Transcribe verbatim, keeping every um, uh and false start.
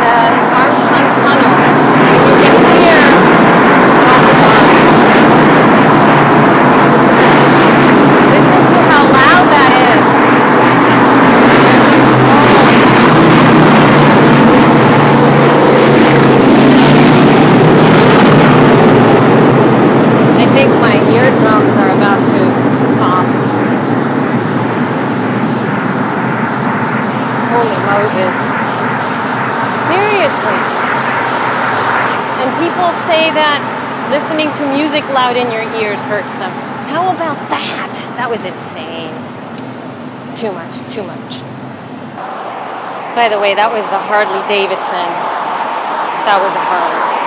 Armstrong Tunnel. You can hear, listen to how loud that is. I think my eardrums are about to pop. Holy Moses. Seriously. And people say that listening to music loud in your ears hurts them. How about that? That was insane. Too much, too much. By the way, that was the Harley Davidson. That was a Harley.